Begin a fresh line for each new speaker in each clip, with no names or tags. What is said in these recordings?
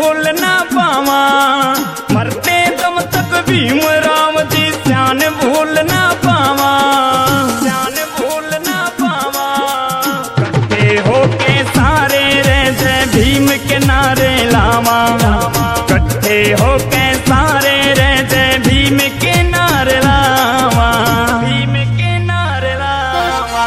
भूल ना पावा, मरते दम तक भीम राव जी श्यान भूल ना पावा, श्यान भूल ना पावा। कट्ठे होके सारे रे जय भीम के नारे लावा, कट्ठे होके सारे रे जय भीम के नारे लावा, भीम के नारे लावा।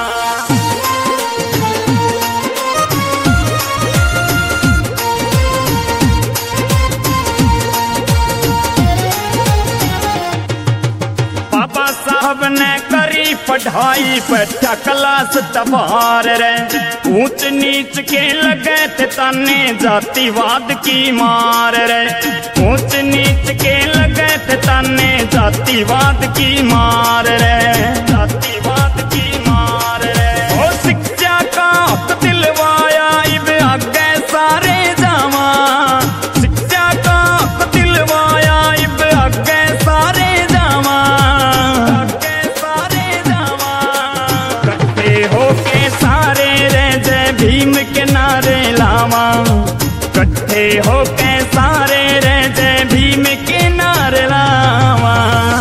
बाबा साहब ने करी पढ़ाई बैठा क्लास तबार रे, ऊंच नीच के लगे थे ताने जातिवाद की मार रे, ऊंच नीच के लगे थे ताने जातिवाद की मार रे, जातिवाद की मार रे। ओ शिक्षा का हक दिलवाया इब आगे सारे जावा, शिक्षा का हक दिलवाया इब आगे सारे जावा, आगे सारे जावा। कट्ठे होके सारे रे जय भीम के नारे लावा, कट्ठे होके सारे रे जय भीम के नारे लावा।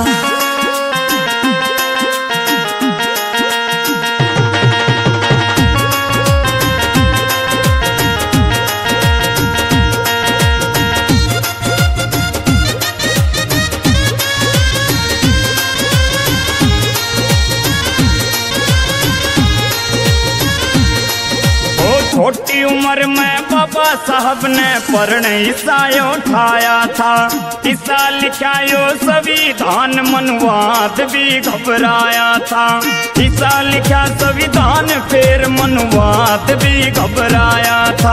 छोटी उम्र में बाबा साहब ने पढ़ ईसायो उठाया था, ईसा लिखायो संविधान मनवाद भी घबराया था, ईसा लिखा संविधान फिर मनवाद भी घबराया था।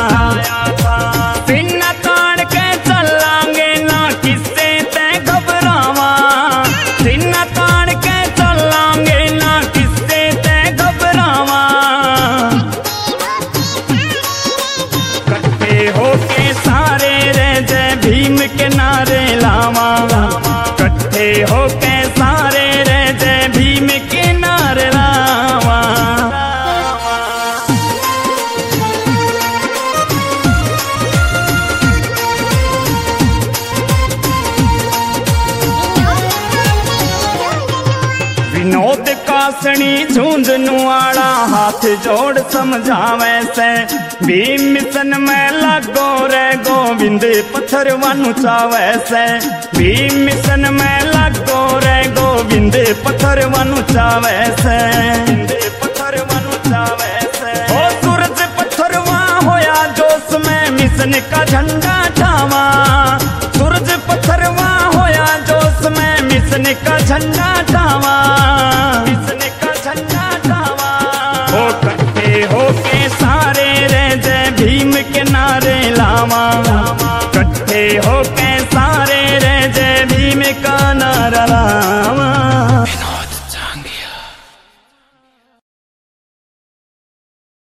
सीना तान के चलांगे ना किससे ते घबरावा, सीना तान के चलांगे ना किससे ते घबरावा। होके सारे रे जय भीम के नारे लावा, कट्ठे होके सारे रे जय भीम के नारे लावा। विनोद कासनी झुंझुनवाड़ा हाथ जोड़ समझावे से, भीम मिशन में लागो रे गोविंद पत्थर वानु चावे से, भीम मिशन में लागो रे गोविंद पत्थर वानु चावे से, पत्थर वानु चावे से। ओ सूरज पत्थरवा होया जोश में मिशन का झंडा ठावा, सूरज पत्थरवा होया जोश में मिशन का झंडा ठावा।